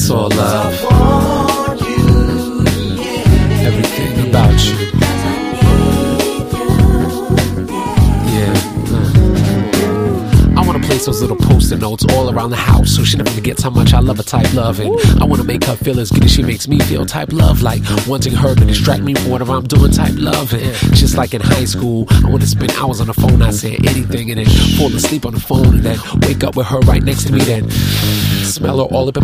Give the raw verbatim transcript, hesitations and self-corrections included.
it's all love. Everything about you. Place those little post-it notes all around the house so she never forgets how much I love her type love. And I want to make her feel as good as she makes me feel type love, like wanting her to distract me from whatever I'm doing type love. And just like in high school, I want to spend hours on the phone, I say anything, and then fall asleep on the phone and then wake up with her right next to me, then smell her all up in